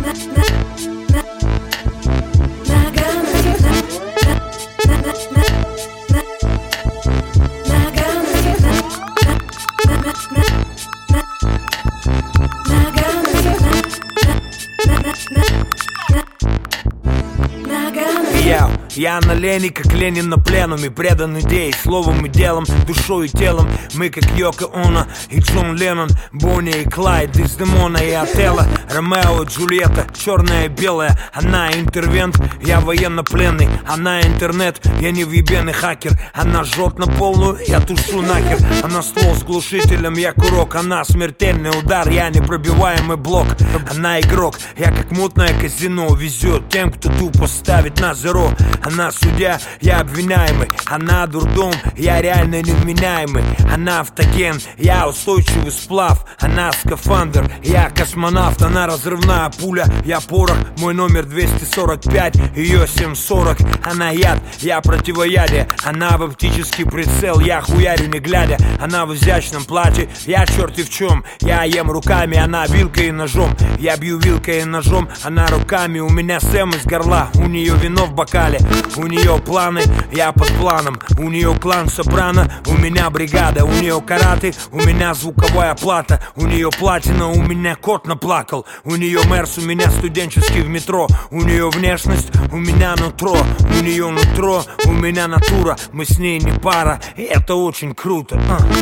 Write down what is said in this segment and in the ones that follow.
Я на Лене, как Ленин на пленуме, предан идее, словом и делом, душой и телом. Мы как Йоко Оно и Джон Леннон, Бонни и Клайд, Дездемона и Отелло, Ромео и Джульетта, черная и белая. Она интервент, я военнопленный. Она интернет, я невъебенный хакер. Она жжет на полную, я тушу нахер. Она ствол с глушителем, я курок. Она смертельный удар, я непробиваемый блок. Она игрок, я как мутное казино. Везет тем, кто тупо ставит на зеро. Она судья, я обвиняемый. Она дурдом, я реально невменяемый. Она автоген, я устойчивый сплав. Она скафандр, я космонавт. Она разрывная пуля, я порох. Мой номер 245, ее 740. Она яд, я противоядие. Она в оптический прицел, я хуярю не глядя. Она в изящном платье, я черти в чем. Я ем руками, она вилкой и ножом. Я бью вилкой и ножом, она руками. У меня Сэм из горла, у нее вино в бокале. У нее планы, я под планом. У нее клан Сопрано, у меня бригада. У нее караты, у меня звуковая плата. У нее платина, у меня кот наплакал. У нее мерс, у меня студенческий в метро. У нее внешность, у меня нутро. У нее нутро, у меня натура. Мы с ней не пара, и это очень круто.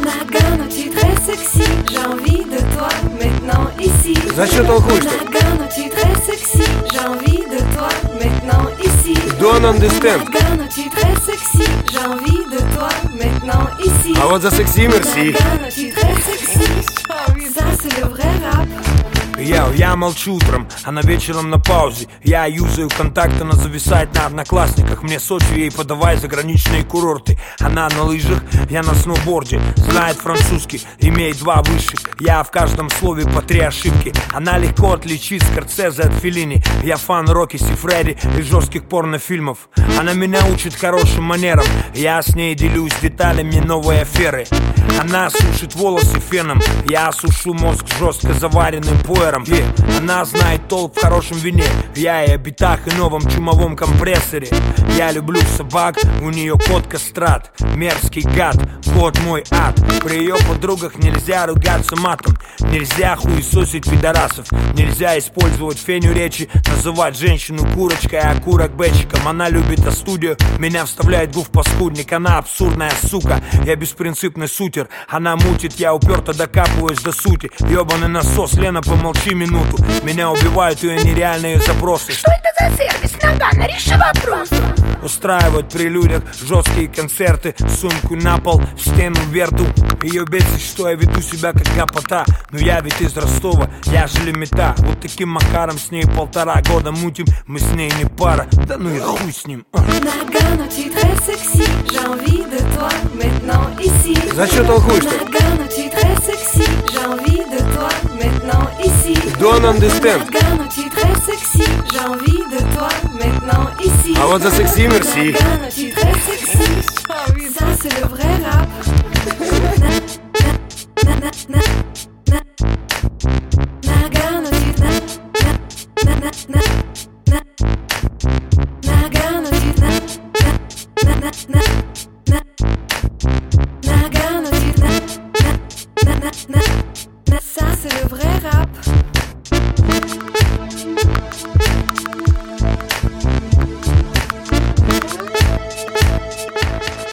Зачем толкуешь-то? Don't understand. А вот за секси мерси. Я молчу утром, она вечером на паузе. Я юзаю контакты, она зависает на одноклассниках. Мне Сочи, ей подавай заграничные курорты. Она на лыжах, я на сноуборде. Знает французский, имеет 2 высших. Я в каждом слове по 3 ошибки. Она легко отличит Скорсезе от Феллини. Я фан Рокки Сифреди и жестких порнофильмов. Она меня учит хорошим манерам. Я с ней делюсь деталями новой аферы. Она сушит волосы феном. Я сушу мозг жестко заваренным пуэром. Она знает толк в хорошем вине. Я и о битах и новом чумовом компрессоре. Я люблю собак, у нее кот кастрат. Мерзкий гад, кот мой ад. При ее подругах нельзя ругаться матом. Нельзя хуесосить пидорасов. Нельзя использовать феню речи. Называть женщину курочкой, а курок бэчиком. Она любит студию, меня вставляет гуф паскудник. Она абсурдная сука, я беспринципный сутер. Она мутит, я уперто докапываюсь до сути. Ёбаный насос, Лена, помолчи минуту. Меня убивают ее нереальные запросы. Что это за сервис? Нагано, реши вопрос. Устраивают при людях жесткие концерты. Сумку на пол, в стену верту. Ее бесит, что я веду себя как гопота. Но я ведь из Ростова, я же лимита. Вот таким макаром с ней 1,5 года мутим. Мы с ней не пара, да ну и хуй с ним. Зачем толкуешь-то? Don't understand. А вот за секси мерси.